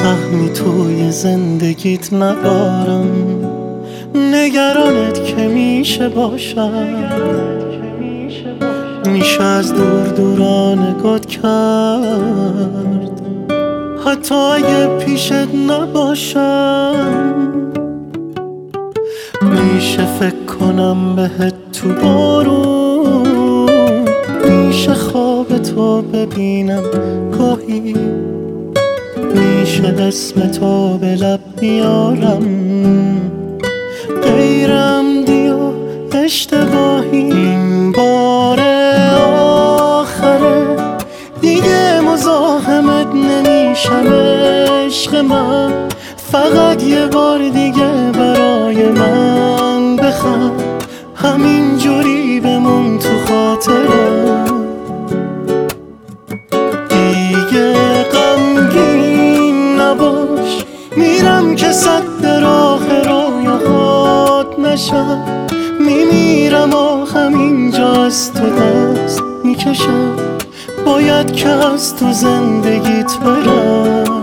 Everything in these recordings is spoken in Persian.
سهمی توی زندگیت ندارم، نگرانت که میشه باشم، میشه از دور دورانگات کرد حتی اگه پیشت نباشم. میشه فکر کنم بهت تو بارون، میشه خواب تو ببینم گاهی، میشه اسم تو به لب بیارم غیر عمدی و اشتباهی. این بار آخره دیگه مزاحمت نمیشم عشق من، فقط یه بار دیگه برای من بخند، همین جوری بمون تو خاطرم. دیگه غمگین نباش، میرم که صد راه رویاهات نشم، میمیرم آخم اینجا از تو دست میکشم، باید که از تو زندگیت برم.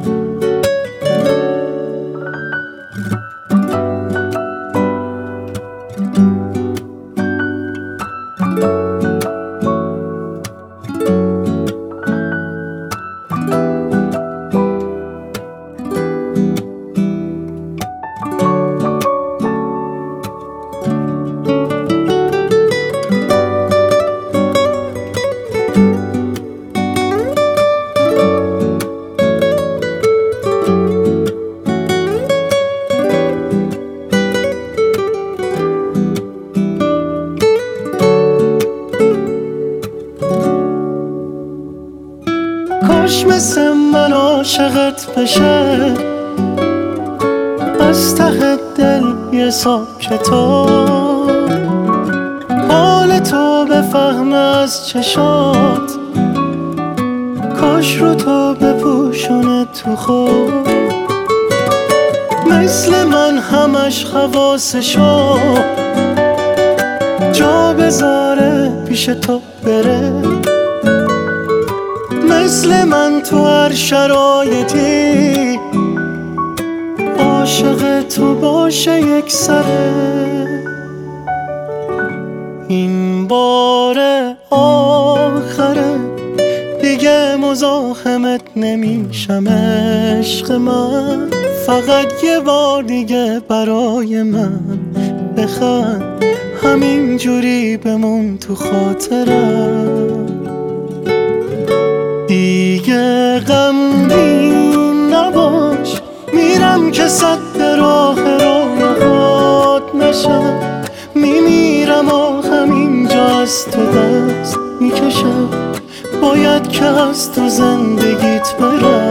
کاش مثل من عاشقت بشه، از ته دل یه حساب کتاب، حال تو بفهمه از چشات، کاش رو تو بپوشونه تو خود، مثل من همش حواسشو جا بذاره پیش تو بره، مثل من تو هر شرایطی عاشق تو باشه یک سره. این بار آخره دیگه مزاحمت نمیشم عشق من، فقط یه بار دیگه برای من بخند، همین جوری بمون تو خاطرم. دیگه غمگین نباش، میرم که صد راه رویاهات نشم، میمیرم آخم اینجا از تو دست میکشم، باید که از تو زندگیت برم.